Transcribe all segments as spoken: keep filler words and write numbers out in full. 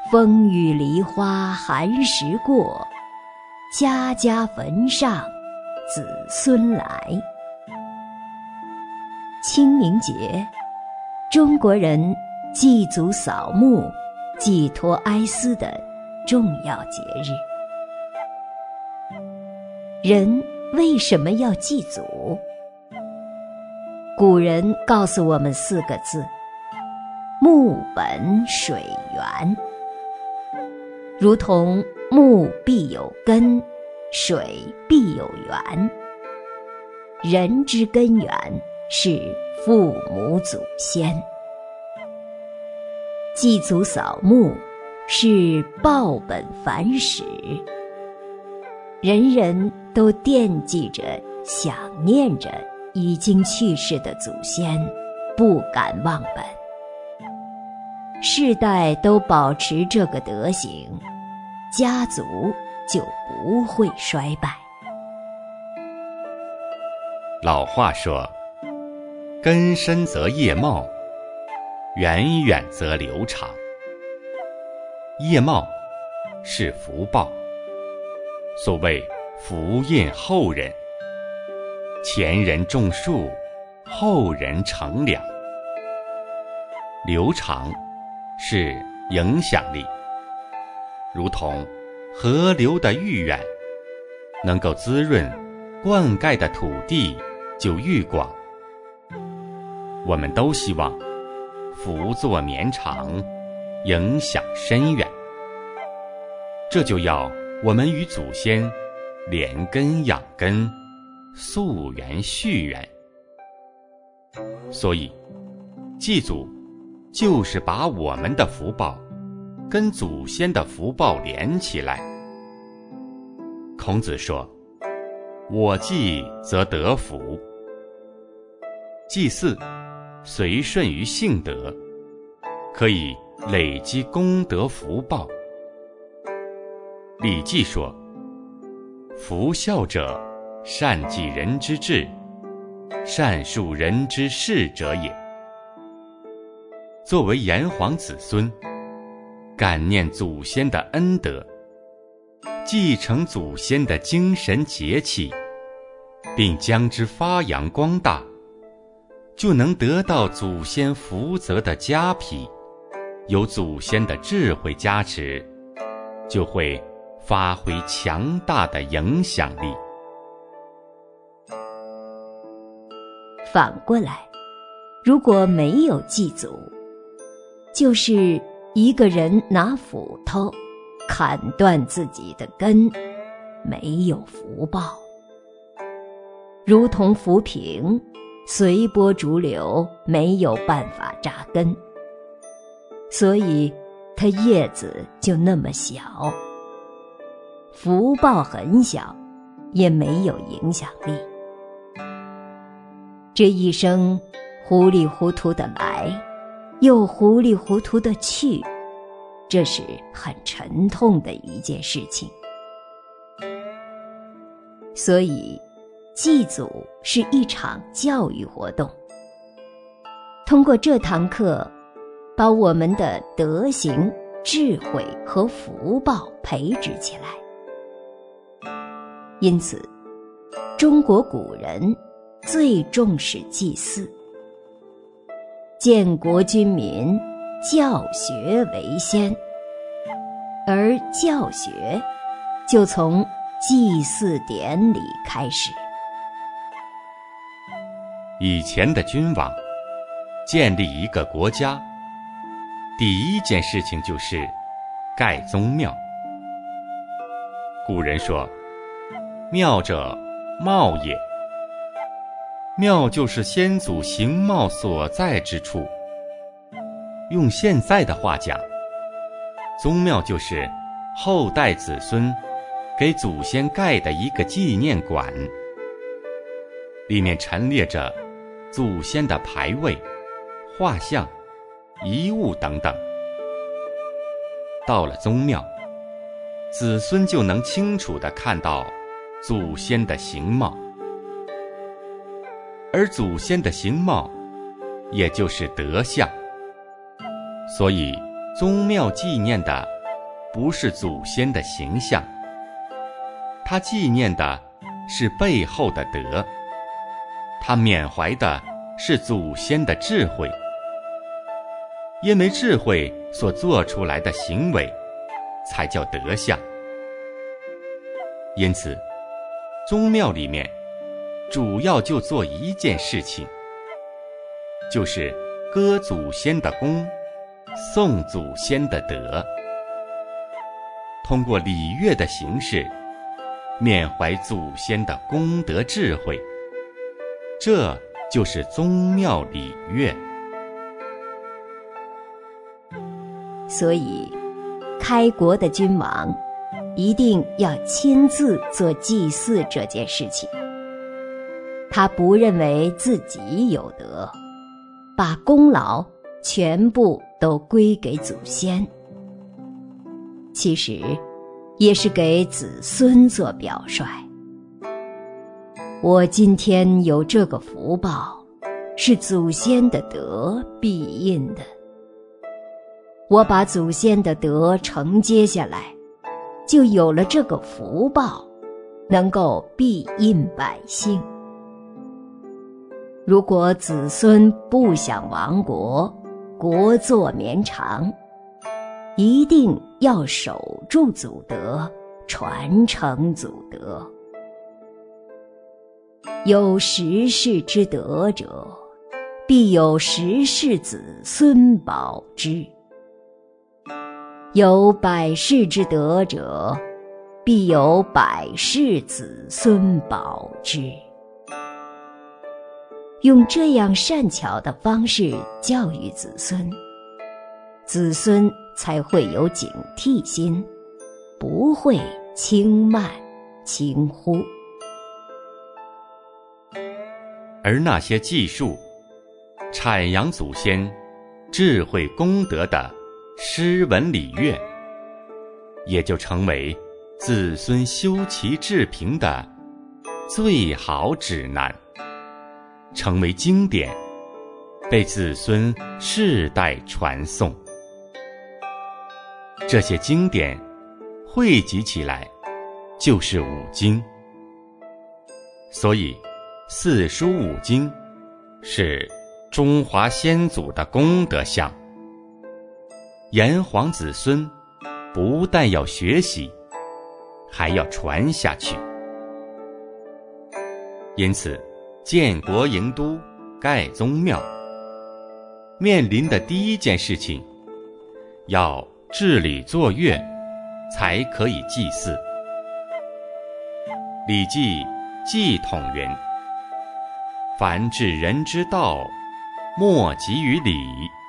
风雨梨花寒食过，家家坟上子孙来。清明节，中国人祭祖扫墓、寄托哀思的重要节日。人为什么要祭祖？古人告诉我们四个字：木本水源。如同木必有根，水必有源。人之根源是父母祖先。祭祖扫墓是报本返始，人人都惦记着、想念着已经去世的祖先，不敢忘本。世代都保持这个德行，家族就不会衰败。 老话说，根深则叶茂，远远则流长。叶茂是福报，所谓福荫后人，前人种树，后人乘凉。流长是影响力，如同河流的愈远，能够滋润灌溉的土地就愈广。我们都希望福作绵长，影响深远，这就要我们与祖先连根养根，溯源续源。所以祭祖就是把我们的福报跟祖先的福报连起来。孔子说，我祭则得福。祭祀随顺于性德，可以累积功德福报。礼记说，夫孝者，善济人之志，善述人之事者也。作为炎黄子孙，感念祖先的恩德，继承祖先的精神节气，并将之发扬光大，就能得到祖先福泽的加庇，有祖先的智慧加持，就会发挥强大的影响力。 反过来，如果没有祭祖，就是一个人拿斧头砍断自己的根，没有福报。如同浮萍，随波逐流，没有办法扎根，所以它叶子就那么小，福报很小，也没有影响力。这一生糊里糊涂的来，又糊里糊涂的去，这是很沉痛的一件事情。所以祭祖是一场教育活动，通过这堂课，把我们的德行、智慧和福报培植起来。因此，中国古人最重视祭祀，建国军民，教学为先，而教学就从祭祀典礼开始。 以前的君王建立一个国家，第一件事情就是盖宗庙。古人说，庙者，貌也。庙就是先祖形貌所在之处。用现在的话讲，宗庙就是后代子孙给祖先盖的一个纪念馆，里面陈列着祖先的牌位、画像、遗物等等。到了宗庙，子孙就能清楚地看到祖先的形貌，而祖先的形貌也就是德相，所以宗庙纪念的不是祖先的形象，他纪念的是背后的德，他缅怀的是祖先的智慧。因为智慧所做出来的行为才叫德相。因此宗庙里面主要就做一件事情，就是歌祖先的功，颂祖先的德，通过礼乐的形式缅怀祖先的功德智慧，这就是宗庙礼乐。 所以开国的君王一定要亲自做祭祀这件事情。他不认为自己有德，把功劳全部都归给祖先，其实也是给子孙做表率。我今天有这个福报，是祖先的德庇荫的。我把祖先的德承接下来，就有了这个福报，能够庇荫百姓。如果子孙不想亡国，国祚绵长，一定要守住祖德，传承祖德。有十世之德者，必有十世子孙保之。有百世之德者，必有百世子孙保之。用这样善巧的方式教育子孙，子孙才会有警惕心，不会轻慢轻忽。 而那些记述阐扬祖先智慧功德的诗文礼乐，也就成为子孙修齐治平的最好指南，成为经典，被子孙世代传颂。这些经典汇集起来就是五经，所以四书五经是中华先祖的功德相。炎黄子孙不但要学习，还要传下去。因此建国营都盖宗庙，面临的第一件事情，要治理作乐，才可以祭祀。礼记祭统云：凡治人之道，莫急于礼。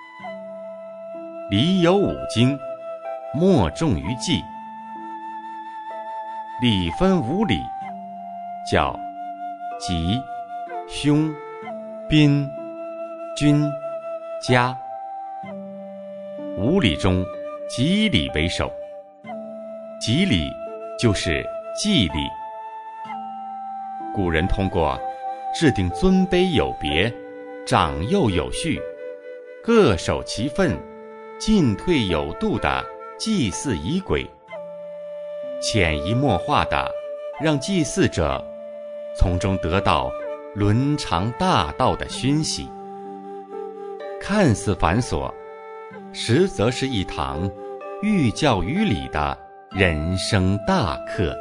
礼有五经，莫重于祭。礼分五礼，叫吉、凶、宾、君、嘉。五礼中，吉礼为首。吉礼就是祭礼。古人通过制定尊卑有别、长幼有序、各守其分、进退有度的祭祀仪轨，潜移默化地让祭祀者从中得到伦常大道的熏习。看似繁琐，实则是一堂寓教于理的人生大课。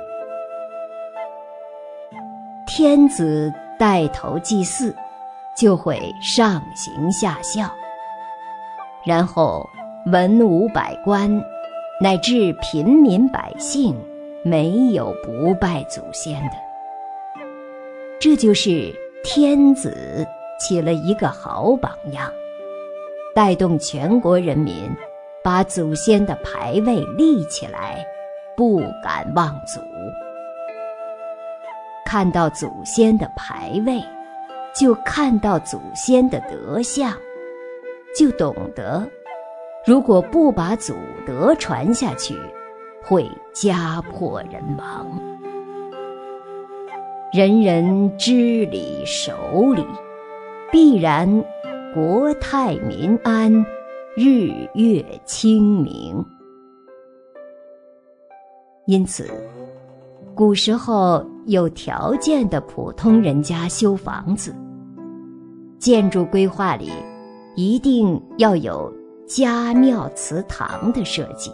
天子带头祭祀，就会上行下效，然后文武百官乃至平民百姓，没有不拜祖先的。这就是天子起了一个好榜样，带动全国人民把祖先的牌位立起来，不敢忘祖。看到祖先的牌位，就看到祖先的德相，就懂得如果不把祖德传下去，会家破人亡。人人知礼守礼，必然国泰民安，日月清明。 因此古时候有条件的普通人家修房子，建筑规划里一定要有家庙祠堂的设计。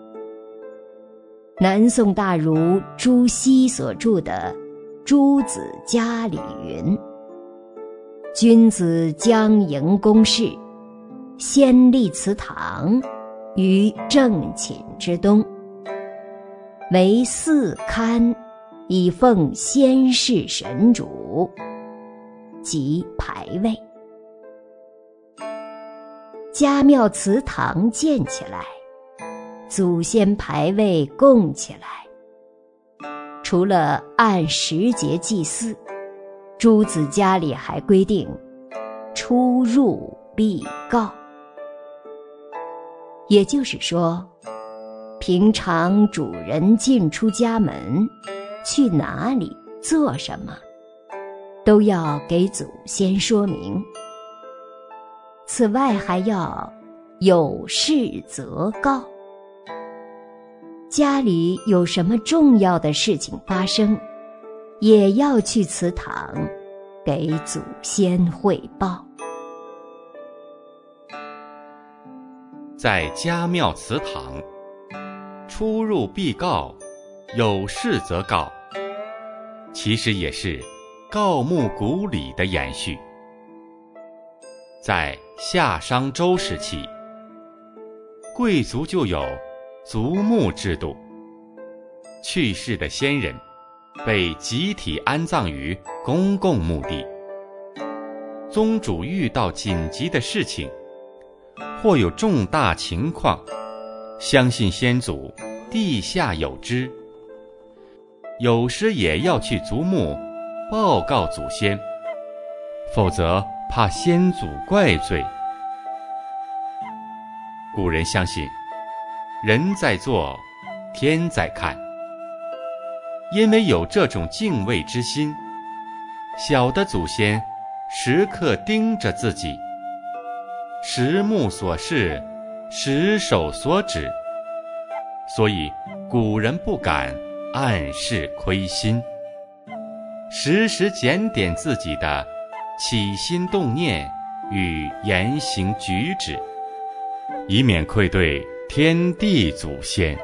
南宋大儒朱熹所著的《诸子家里》云：君子将营宫室，先立祠堂于正寝之东，为祀龛，以奉先世神主，即牌位。家庙祠堂建起来，祖先牌位供起来，除了按时节祭祀，诸子家里还规定出入必告。也就是说，平常主人进出家门，去哪里做什么，都要给祖先说明。此外还要有事则告，家里有什么重要的事情发生，也要去祠堂给祖先汇报。 在家庙祠堂，出入必告，有事则告，其实也是告目古礼的延续。在夏商周时期，贵族就有族墓制度，去世的先人被集体安葬于公共墓地。宗主遇到紧急的事情，或有重大情况，相信先祖地下有知，有时也要去族墓报告祖先，否则怕先祖怪罪。古人相信人在做，天在看，因为有这种敬畏之心，小的祖先时刻盯着自己，时目所视，时手所指，所以古人不敢暗示亏心，时时检点自己的起心动念与言行举止，以免愧对天地祖先。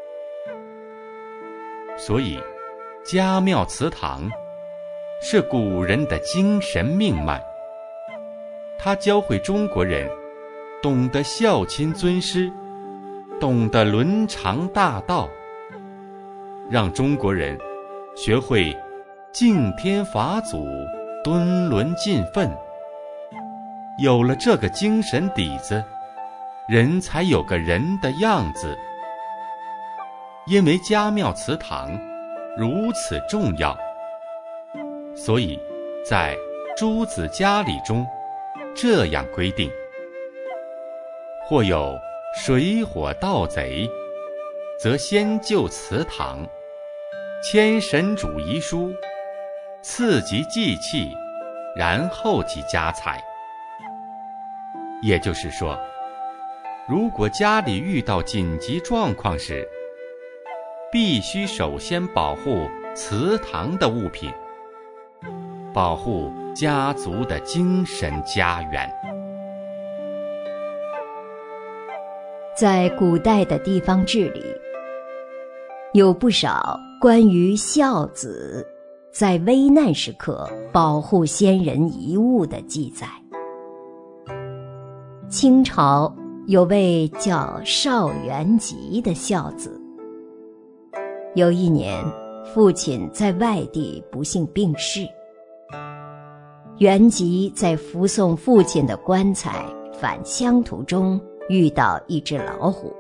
所以家庙祠堂是古人的精神命脉，它教会中国人懂得孝亲尊师，懂得伦常大道，让中国人学会敬天法祖，敦伦尽分。有了这个精神底子，人才有个人的样子。因为家庙祠堂如此重要，所以在诸子家礼中这样规定：或有水火盗贼，则先就祠堂，迁神主遗书，次及祭器，然后及家财。也就是说，如果家里遇到紧急状况时，必须首先保护祠堂的物品，保护家族的精神家园。 在古代的地方志里，有不少关于孝子在危难时刻保护先人遗物的记载。清朝有位叫邵元吉的孝子，有一年父亲在外地不幸病逝，元吉在扶送父亲的棺材返乡途中遇到一只老虎，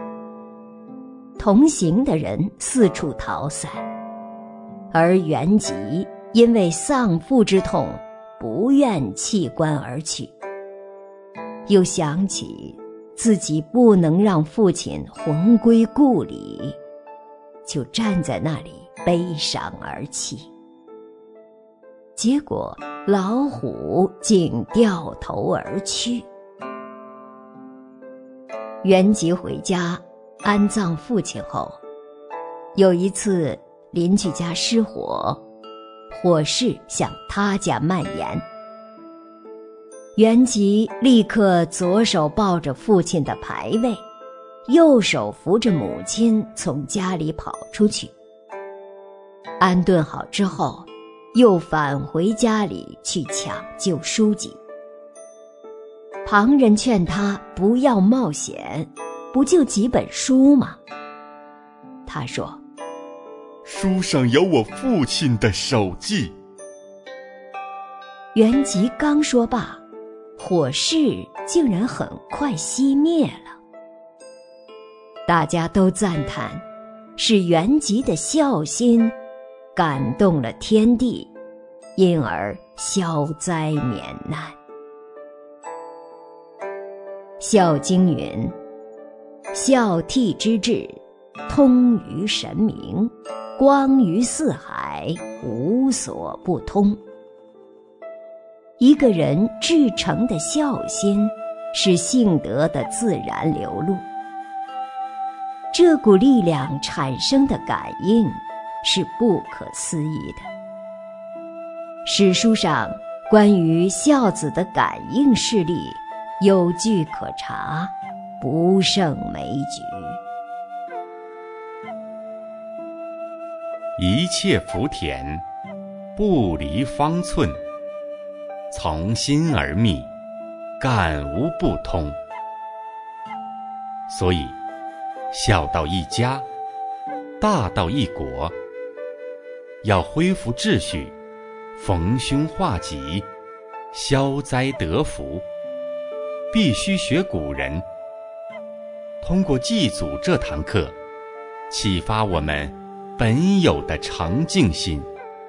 同行的人四处逃散，而元吉因为丧父之痛，不愿弃棺而去，又想起自己不能让父亲魂归故里，就站在那里悲伤而泣。结果老虎竟掉头而去。元吉回家安葬父亲后， 有一次邻居家失火，火势向他家蔓延。元吉立刻左手抱着父亲的牌位，右手扶着母亲从家里跑出去。安顿好之后，又返回家里去抢救书籍。旁人劝他不要冒险，不就几本书吗？他说， 书上有我父亲的手迹。 元吉刚说罢，火势竟然很快熄灭了。大家都赞叹，是元吉的孝心感动了天地，因而消灾免难。孝经云：孝悌之志，通于神明，光于四海，无所不通。一个人至诚的孝心，是性德的自然流露。这股力量产生的感应是不可思议的。史书上关于孝子的感应事例有据可查，不胜枚举。 一切福田，不离方寸，从心而觅，感无不通。所以小到一家，大到一国，要恢复秩序，逢凶化吉，消灾得福，必须学古人。通过祭祖这堂课，启发我们本有的诚敬心。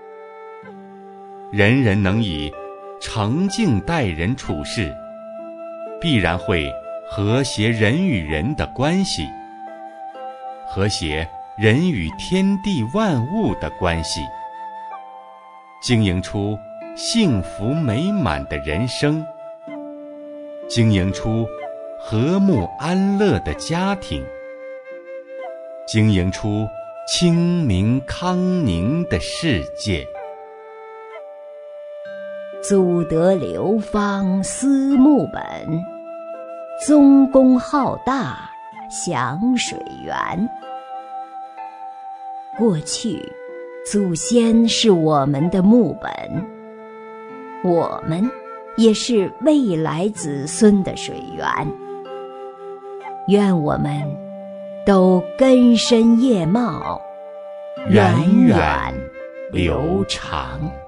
人人能以诚敬待人处事，必然会和谐人与人的关系，和谐人与天地万物的关系，经营出幸福美满的人生，经营出和睦安乐的家庭，经营出清明康宁的世界。 祖德流芳思慕本，宗功浩大享水源。过去祖先是我们的牧本，我们也是未来子孙的水源。愿我们都根深叶茂，源远流长。